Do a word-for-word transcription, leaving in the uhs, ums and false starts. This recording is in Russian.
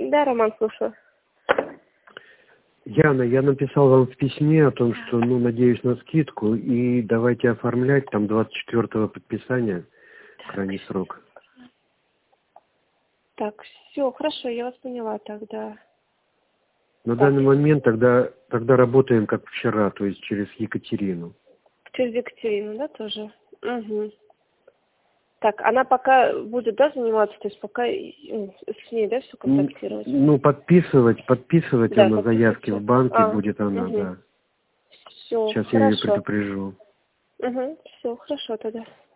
Да, Роман, слушаю. Яна, я написал вам в письме о том, что, ну, надеюсь на скидку, и давайте оформлять, там двадцать четвёртого подписания, крайний срок. Так, все, хорошо, я вас поняла тогда. На Так. данный момент тогда, тогда работаем как вчера, то есть через Екатерину. Через Екатерину, да, тоже? Угу. Так, она пока будет, да, заниматься, то есть пока ну, с ней, да, все контактировать? Ну, подписывать, подписывать Да, она заявки в банке а, будет она, угу. да. Все, Сейчас я ее хорошо. предупрежу. Угу, все, хорошо тогда.